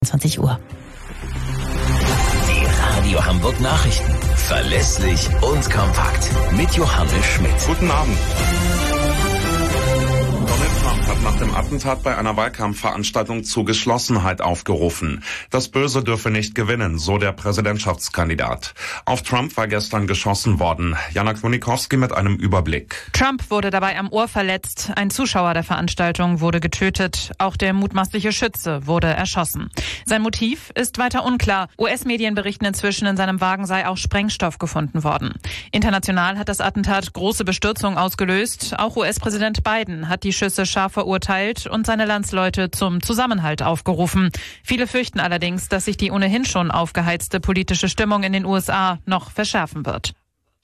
20 Uhr. Die Radio Hamburg Nachrichten. Verlässlich und kompakt. Mit Johannes Schmidt. Guten Abend. Donald Trump hat nach dem Attentat bei einer Wahlkampfveranstaltung zu Geschlossenheit aufgerufen. Das Böse dürfe nicht gewinnen, so der Präsidentschaftskandidat. Auf Trump war gestern geschossen worden. Jana Klonikowski mit einem Überblick. Trump wurde dabei am Ohr verletzt. Ein Zuschauer der Veranstaltung wurde getötet. Auch der mutmaßliche Schütze wurde erschossen. Sein Motiv ist weiter unklar. US-Medien berichten inzwischen, in seinem Wagen sei auch Sprengstoff gefunden worden. International hat das Attentat große Bestürzung ausgelöst. Auch US-Präsident Biden hat die Schüsse scharf verurteilt und seine Landsleute zum Zusammenhalt aufgerufen. Viele fürchten allerdings, dass sich die ohnehin schon aufgeheizte politische Stimmung in den USA noch verschärfen wird.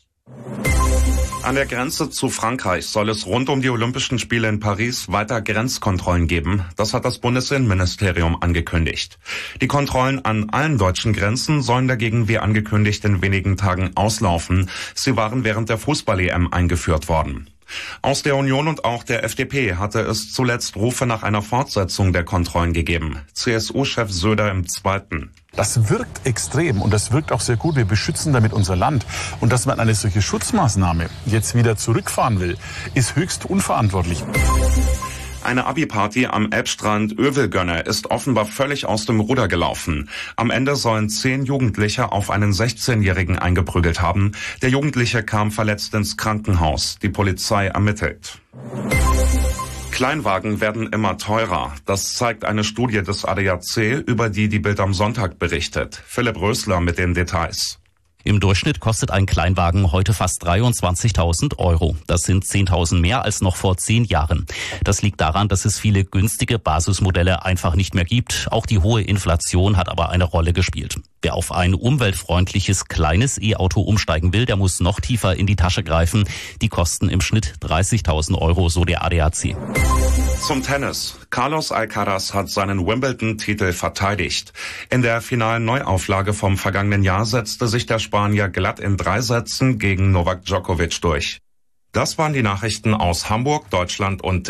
An der Grenze zu Frankreich soll es rund um die Olympischen Spiele in Paris weiter Grenzkontrollen geben. Das hat das Bundesinnenministerium angekündigt. Die Kontrollen an allen deutschen Grenzen sollen dagegen wie angekündigt in wenigen Tagen auslaufen. Sie waren während der Fußball-EM eingeführt worden. Aus der Union und auch der FDP hatte es zuletzt Rufe nach einer Fortsetzung der Kontrollen gegeben. CSU-Chef Söder im Zweiten. Das wirkt extrem und das wirkt auch sehr gut. Wir beschützen damit unser Land. Und dass man eine solche Schutzmaßnahme jetzt wieder zurückfahren will, ist höchst unverantwortlich. Eine Abi-Party am Elbstrand Övelgönne ist offenbar völlig aus dem Ruder gelaufen. Am Ende sollen 10 Jugendliche auf einen 16-Jährigen eingeprügelt haben. Der Jugendliche kam verletzt ins Krankenhaus. Die Polizei ermittelt. Kleinwagen werden immer teurer. Das zeigt eine Studie des ADAC, über die Bild am Sonntag berichtet. Philipp Rösler mit den Details. Im Durchschnitt kostet ein Kleinwagen heute fast 23.000 Euro. Das sind 10.000 mehr als noch vor 10 Jahren. Das liegt daran, dass es viele günstige Basismodelle einfach nicht mehr gibt. Auch die hohe Inflation hat aber eine Rolle gespielt. Wer auf ein umweltfreundliches, kleines E-Auto umsteigen will, der muss noch tiefer in die Tasche greifen. Die kosten im Schnitt 30.000 Euro, so der ADAC. Zum Tennis. Carlos Alcaraz hat seinen Wimbledon-Titel verteidigt. In der finalen Neuauflage vom vergangenen Jahr setzte sich der Spanier glatt in 3 Sätzen gegen Novak Djokovic durch. Das waren die Nachrichten aus Hamburg, Deutschland und